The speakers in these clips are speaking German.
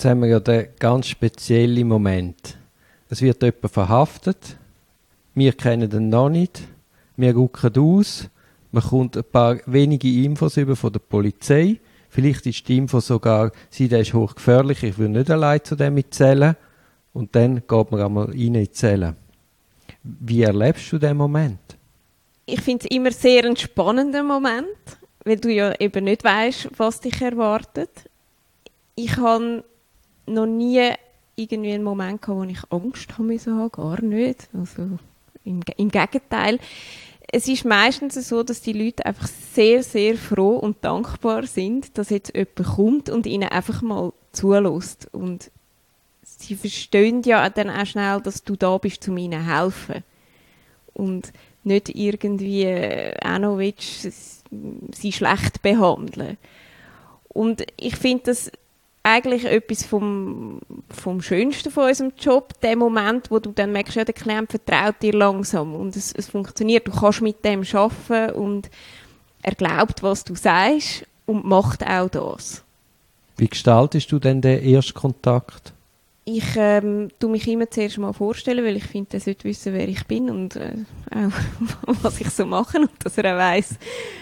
Jetzt haben wir ja den ganz speziellen Moment. Es wird jemand verhaftet, wir kennen ihn noch nicht, wir rücken aus, man kommt ein paar wenige Infos über von der Polizei, vielleicht ist die Info sogar, der ist hochgefährlich, ich will nicht allein zu dem zählen, und dann geht man einmal rein in die Zelle. Wie erlebst du diesen Moment? Ich finde es immer sehr einen spannenden Moment, weil du ja eben nicht weißt, was dich erwartet. Ich habe noch nie irgendwie einen Moment gehabt, wo ich Angst haben musste, gar nicht. Also im Gegenteil. Es ist meistens so, dass die Leute einfach sehr, sehr froh und dankbar sind, dass jetzt jemand kommt und ihnen einfach mal zulässt. Und sie verstehen ja dann auch schnell, dass du da bist, um ihnen zu helfen. Und nicht irgendwie auch noch willst, sie schlecht behandeln. Und ich finde das eigentlich etwas vom Schönsten von unserem Job, der Moment, wo du dann merkst, ja, der Klient vertraut dir langsam und es funktioniert, du kannst mit dem arbeiten und er glaubt, was du sagst und macht auch das. Wie gestaltest du denn den ersten Kontakt? Ich tue mich immer zuerst mal vorstellen, weil ich finde, er sollte wissen, wer ich bin und auch, was ich so mache und dass er auch weiss,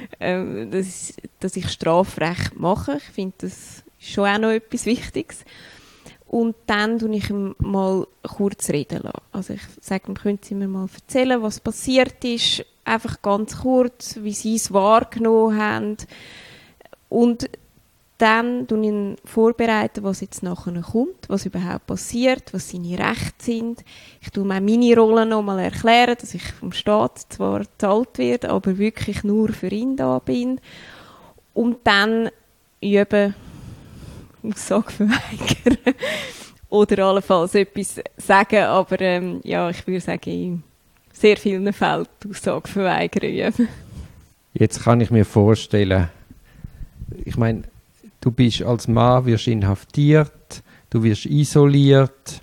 dass ich Strafrecht mache. Ich finde, das schon auch noch etwas Wichtiges. Und dann tue ich ihm mal kurz reden lassen. Also ich sage ihm, können Sie mir mal erzählen, was passiert ist. Einfach ganz kurz, wie Sie es wahrgenommen haben. Und dann tue ich ihn vorbereiten, was jetzt nachher kommt, was überhaupt passiert, was seine Rechte sind. Ich tue mir meine Rolle noch mal erklären, dass ich vom Staat zwar gezahlt werde, aber wirklich nur für ihn da bin. Und dann üben, Aussage verweigern oder allenfalls etwas sagen, aber ja, ich würde sagen, in sehr vielen Fällen die Aussage verweigern üben. Jetzt kann ich mir vorstellen, ich meine, du bist als Mann, wirst inhaftiert, du wirst isoliert,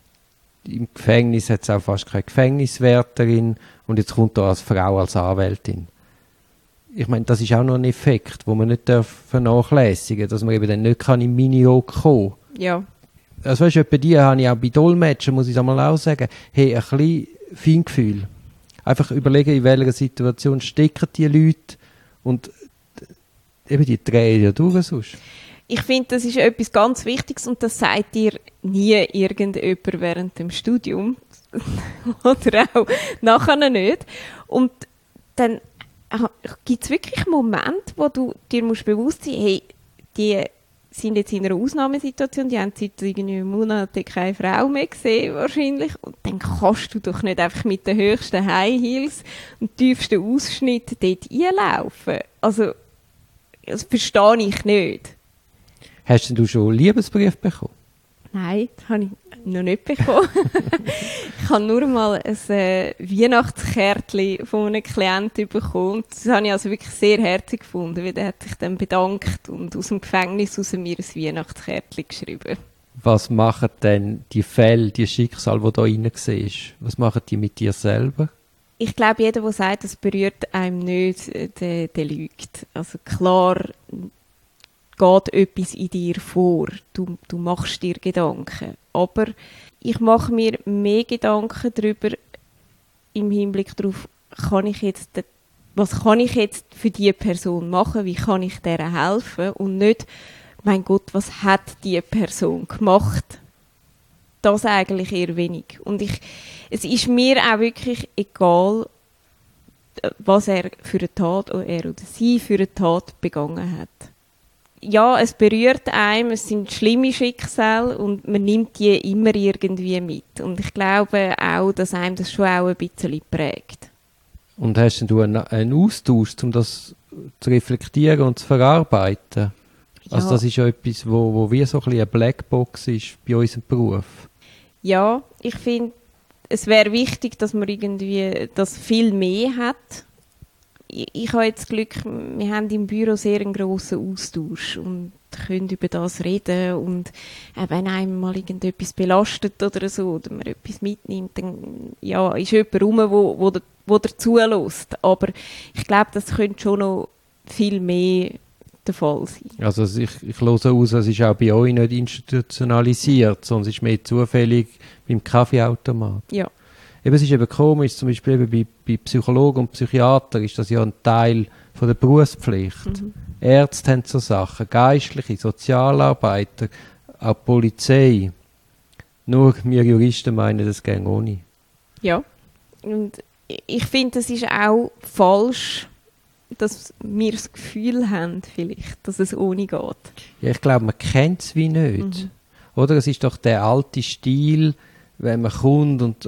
im Gefängnis hat es auch fast keine Gefängniswärterin und jetzt kommt da als Frau, als Anwältin. Ich meine, das ist auch noch ein Effekt, den man nicht vernachlässigen darf, dass man eben dann nicht in Mini-Rock kommen kann. Ja. Also weißt du, bei dir habe ich auch bei Dolmetschen, muss ich einmal auch sagen, hey, ein bisschen Feingefühl. Einfach überlegen, in welcher Situation stecken die Leute und eben die drehen ja durch sonst. Ich finde, das ist etwas ganz Wichtiges und das sagt dir nie irgendjemand während dem Studium oder auch nachher nicht. Und dann gibt es wirklich Momente, wo du dir musst bewusst sein, hey, die sind jetzt in einer Ausnahmesituation, die haben seit irgendwie Monaten keine Frau mehr gesehen wahrscheinlich und dann kannst du doch nicht einfach mit den höchsten High Heels und tiefsten Ausschnitt dort einlaufen. Also, das verstehe ich nicht. Hast denn du schon einen Liebesbrief bekommen? Nein, das habe ich noch nicht bekommen. Ich habe nur mal ein Weihnachtskärtchen von einem Klienten bekommen. Das habe ich also wirklich sehr herzig gefunden, weil der hat sich dann bedankt und aus dem Gefängnis aus mir ein Weihnachtskärtchen geschrieben. Was machen denn die Fälle, die Schicksale, die da rein siehst? Was machen die mit dir selber? Ich glaube, jeder, der sagt, das berührt einem nicht, der lügt. Also klar geht etwas in dir vor. Du machst dir Gedanken. Aber ich mache mir mehr Gedanken darüber im Hinblick darauf, was kann ich jetzt für diese Person machen, wie kann ich der helfen und nicht, mein Gott, was hat diese Person gemacht? Das eigentlich eher wenig. Und es ist mir auch wirklich egal, was er für eine Tat oder er oder sie für eine Tat begangen hat. Ja, es berührt einem, es sind schlimme Schicksale und man nimmt die immer irgendwie mit. Und ich glaube auch, dass einem das schon auch ein bisschen prägt. Und hast du einen Austausch, um das zu reflektieren und zu verarbeiten? Ja. Also das ist ja etwas, wo wie so ein bisschen eine Blackbox ist bei unserem Beruf. Ja, ich finde, es wäre wichtig, dass man irgendwie das viel mehr hat. Ich habe jetzt Glück, wir haben im Büro sehr einen grossen Austausch und können über das reden und wenn einem mal irgendetwas belastet oder so, oder man etwas mitnimmt, dann ja, ist jemand rum, wo dazu lässt. Aber ich glaube, das könnte schon noch viel mehr der Fall sein. Also ich höre aus, es ist auch bei euch nicht institutionalisiert, sondern es ist mehr zufällig beim Kaffeeautomat. Ja. Eben, es ist eben komisch, zum Beispiel eben bei Psychologen und Psychiatern ist das ja ein Teil von der Berufspflicht. Ärzte haben so Sachen, Geistliche, Sozialarbeiter, auch die Polizei. Nur wir Juristen meinen, das geht ohne. Ja. Und ich finde, es ist auch falsch, dass wir das Gefühl haben, vielleicht, dass es ohne geht. Ja, ich glaube, man kennt es wie nicht. Oder? Es ist doch der alte Stil, wenn man kommt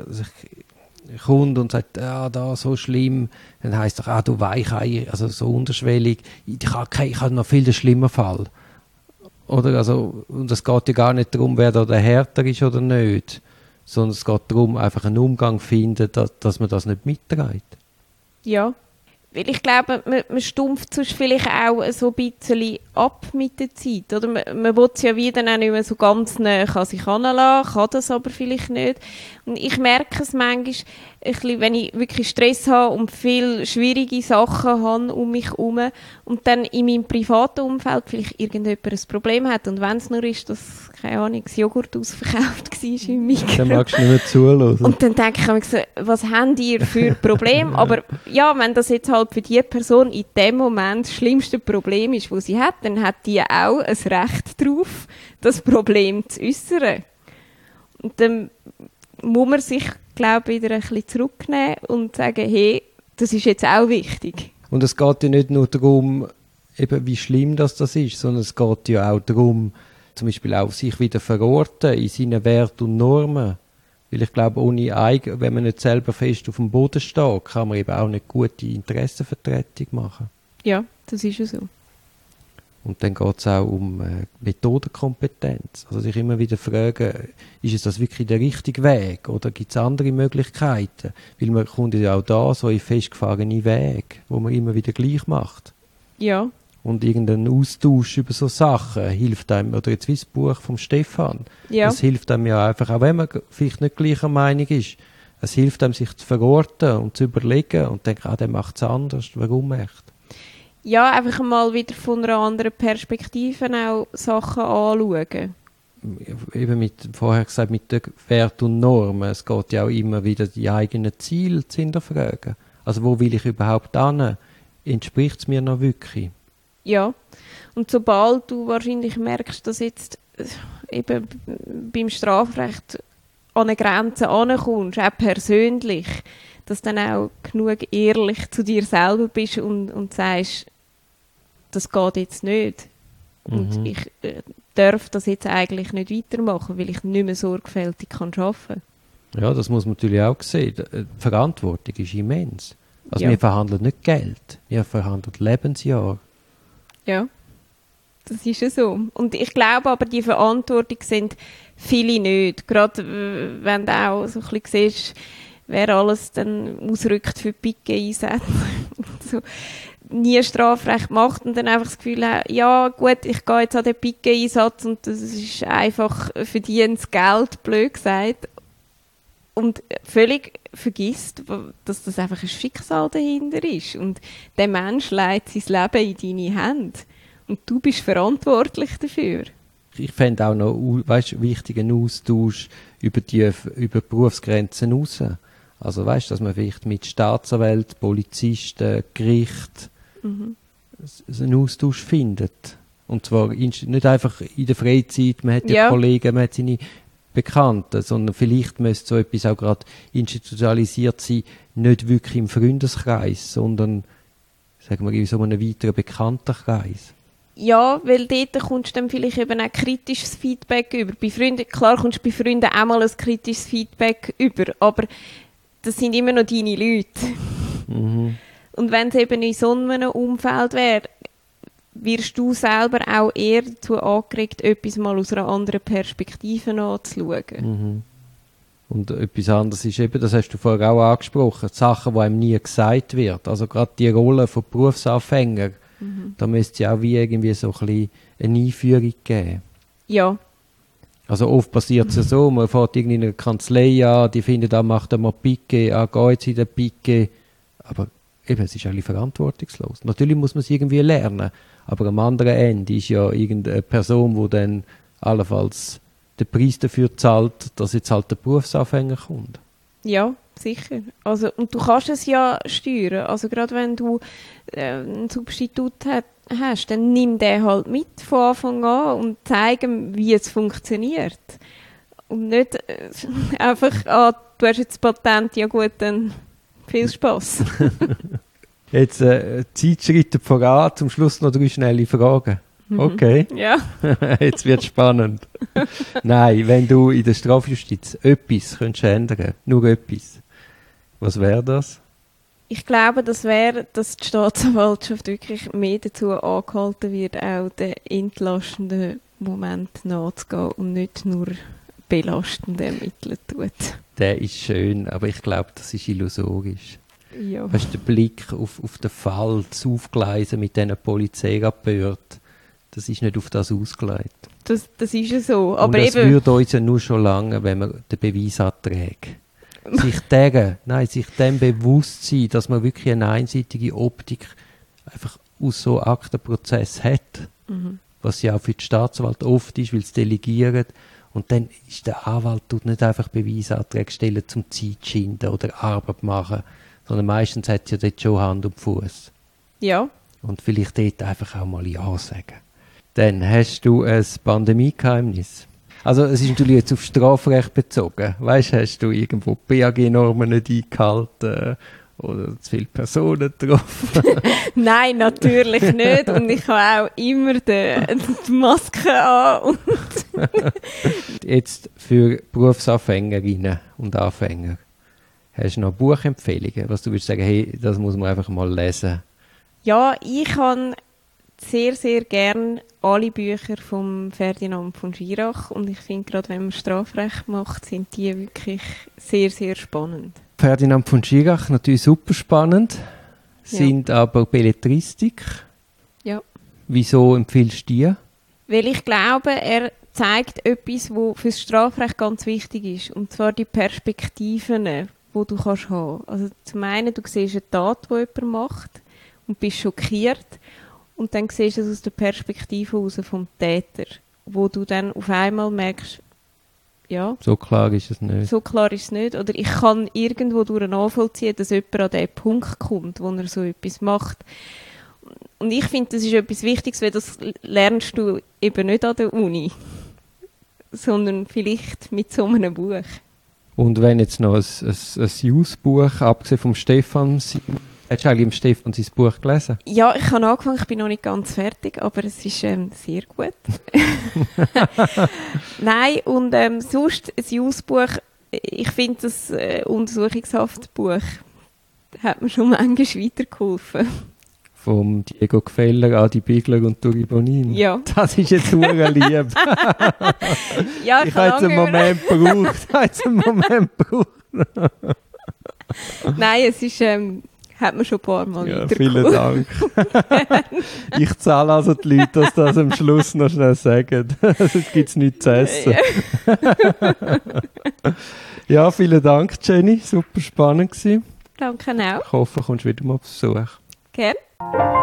und sagt, da so schlimm, dann heisst doch, du Weichei, also so unterschwellig, ich habe noch viel schlimmer Fall. Oder? Also, und es geht ja gar nicht darum, wer da der Härter ist oder nicht, sondern es geht darum, einfach einen Umgang zu finden, dass man das nicht mitträgt. Ja. Weil ich glaube, man stumpft sonst vielleicht auch so ein bisschen ab mit der Zeit. Oder? Man will es ja wieder auch nicht mehr so ganz nah an sich heranlassen, kann das aber vielleicht nicht. Und ich merke es manchmal, ein bisschen, wenn ich wirklich Stress habe und viele schwierige Sachen habe um mich herum und dann in meinem privaten Umfeld vielleicht irgendjemand ein Problem hat. Und wenn es nur ist, dass, keine Ahnung, das Joghurt ausverkauft war im Mikro. Dann magst du nicht mehr zuhören. Und dann denke ich mir so, was habt ihr für Probleme? Aber ja, wenn das jetzt halt für die Person in dem Moment das schlimmste Problem ist, das sie hat, dann hat die auch ein Recht darauf, das Problem zu äußern. Und dann muss man sich, glaube ich, wieder ein bisschen zurücknehmen und sagen, hey, das ist jetzt auch wichtig. Und es geht ja nicht nur darum, eben wie schlimm das ist, sondern es geht ja auch darum, zum Beispiel auch sich wieder verorten in seinen Werten und Normen. Weil ich glaube, wenn man nicht selber fest auf dem Boden steht, kann man eben auch nicht gute Interessenvertretung machen. Ja, das ist ja so. Und dann geht es auch um Methodenkompetenz. Also sich immer wieder fragen, ist es das wirklich der richtige Weg oder gibt es andere Möglichkeiten? Weil man kommt ja auch da so in festgefahrene Wege, wo man immer wieder gleich macht. Ja. Und irgendein Austausch über so Sachen hilft einem, oder jetzt wie das Buch vom Stefan. Ja. Das hilft einem ja einfach, auch wenn man vielleicht nicht gleicher Meinung ist, es hilft einem, sich zu verorten und zu überlegen und zu denken, der macht es anders, warum echt? Ja, einfach mal wieder von einer anderen Perspektive auch Sachen anschauen. Eben vorher gesagt, mit den Werten und Normen. Es geht ja auch immer wieder, die eigenen Ziele zu hinterfragen. Also wo will ich überhaupt hin? Entspricht es mir noch wirklich? Ja, und sobald du wahrscheinlich merkst, dass jetzt eben beim Strafrecht an eine Grenze ankommst, auch persönlich, dass du dann auch genug ehrlich zu dir selber bist und sagst, das geht jetzt nicht. Und ich darf das jetzt eigentlich nicht weitermachen, weil ich nicht mehr sorgfältig arbeiten kann. Ja, das muss man natürlich auch sehen. Die Verantwortung ist immens. Also Ja. wir verhandeln nicht Geld, wir verhandeln Lebensjahre. Ja, das ist ja so. Und ich glaube aber, die Verantwortung sind viele nicht. Gerade wenn du auch so ein bisschen siehst, wer alles dann ausrückt für Picke-Einsätze. so, nie Strafrecht macht und dann einfach das Gefühl hat, ja gut, ich gehe jetzt an den Picke-Einsatz und das ist einfach verdientes Geld, blöd gesagt. Und völlig vergisst, dass das einfach ein Schicksal dahinter ist. Und der Mensch legt sein Leben in deine Hände. Und du bist verantwortlich dafür. Ich fände auch noch wichtig einen Austausch über Berufsgrenzen raus. Also weißt, dass man vielleicht mit Staatsanwälten, Polizisten, Gericht einen Austausch findet. Und zwar nicht einfach in der Freizeit, man hat ja Kollegen, man hat seine Bekannten, sondern vielleicht müsste so etwas auch gerade institutionalisiert sein, nicht wirklich im Freundeskreis, sondern sagen wir in so einem weiteren Bekanntenkreis. Ja, weil dort kommst du dann vielleicht eben auch kritisches Feedback über. Bei Freunden, klar kommst du bei Freunden auch mal ein kritisches Feedback über, aber das sind immer noch deine Leute. Und wenn es eben in so einem Umfeld wäre, wirst du selber auch eher dazu angeregt, etwas mal aus einer anderen Perspektive anzuschauen. Und etwas anderes ist eben, das hast du vorher auch angesprochen, die Sachen, die einem nie gesagt wird. Also gerade die Rolle von Berufsanfängern, da müsste es ja auch wie irgendwie so ein bisschen eine Einführung geben. Ja. Also oft passiert es ja so, man fährt irgendwie in einer Kanzlei an, die findet, macht mal Picke, geht jetzt in den Picke. Aber eben, es ist eigentlich verantwortungslos. Natürlich muss man es irgendwie lernen, Aber am anderen Ende ist ja irgendeine Person, die dann allenfalls den Preis dafür zahlt, dass jetzt halt der Berufsanfänger kommt. Ja, sicher. Also, und du kannst es ja steuern. Also gerade wenn du einen Substitut hast, dann nimm den halt mit von Anfang an und zeig ihm, wie es funktioniert. Und nicht einfach, du hast jetzt das Patent, ja gut, dann viel Spass. Jetzt Zeit schreitet voran, zum Schluss noch 3 schnelle Fragen. Okay, Ja. jetzt wird es spannend. Nein, wenn du in der Strafjustiz etwas könntest ändern, nur etwas, was wäre das? Ich glaube, das wäre, dass die Staatsanwaltschaft wirklich mehr dazu angehalten wird, auch den entlastenden Moment nachzugehen und nicht nur belastende Ermitteln tut. Der ist schön, aber ich glaube, das ist illusorisch. Ja. Weißt du, der Blick auf den Fall, das Aufgleisen mit diesen Polizeirapporten, das ist nicht auf das ausgelegt. Das ist ja so. Aber und es eben, würde uns ja nur schon lange, wenn man den Beweis anträgt. Sich dem bewusst sein, dass man wirklich eine einseitige Optik einfach aus so Aktenprozess hat, was ja auch für die Staatsanwalt oft ist, weil es delegieren. Und dann ist der Anwalt tut nicht einfach Beweisanträge stellen, zum Zeit schinden oder Arbeit machen, sondern meistens hat es ja dort schon Hand und Fuß. ja. Und vielleicht dort einfach auch mal Ja sagen. Dann hast du ein Pandemiegeheimnis. Also es ist natürlich jetzt auf Strafrecht bezogen. Weißt, hast du irgendwo BAG-Normen nicht eingehalten oder zu viele Personen getroffen? Nein, natürlich nicht. Und ich habe auch immer die Maske an. Und Jetzt für Berufsanfängerinnen und Anfänger, hast du noch Buchempfehlungen, was du würdest sagen, hey, das muss man einfach mal lesen? ja, ich habe sehr, sehr gern alle Bücher von Ferdinand von Schirach. Und ich finde, gerade wenn man Strafrecht macht, sind die wirklich sehr, sehr spannend. Ferdinand von Schirach, natürlich super spannend, sind aber Belletristik. Ja. Wieso empfiehlst du die? Weil ich glaube, er zeigt etwas, was für das Strafrecht ganz wichtig ist. Und zwar die Perspektiven, die du kannst haben. Also zum einen, du siehst eine Tat, die jemand macht und bist schockiert. Und dann siehst du es aus der Perspektive heraus vom Täter, wo du dann auf einmal merkst, ja, So klar ist es nicht. so klar ist es nicht. Oder ich kann irgendwo durch nachvollziehen, dass jemand an den Punkt kommt, wo er so etwas macht. Und ich finde, das ist etwas Wichtiges, weil das lernst du eben nicht an der Uni, sondern vielleicht mit so einem Buch. Und wenn jetzt noch ein Jus-Buch, abgesehen vom Stefan, hättest du eigentlich im Stefan sein Buch gelesen? Ja, ich habe angefangen, ich bin noch nicht ganz fertig, aber es ist sehr gut. Nein, und sonst ein Jus-Buch, ich finde das Untersuchungshaftbuch hat mir schon manchmal weitergeholfen. Vom Diego Gefeller, Adi Bigler und Turi Bonin. Ja. Das ist jetzt sehr lieb. Ja, Ich habe jetzt einen Moment gebraucht. Nein, es ist, hat mir schon ein paar Mal Ja, weitergeholfen. vielen Dank. Ich zahle also die Leute, dass das am Schluss noch schnell sagen. Sonst gibt es nichts zu essen. Ja, vielen Dank, Jenny. Super spannend gewesen. Danke auch. Ich hoffe, du kommst wieder mal auf Besuch. Gerne.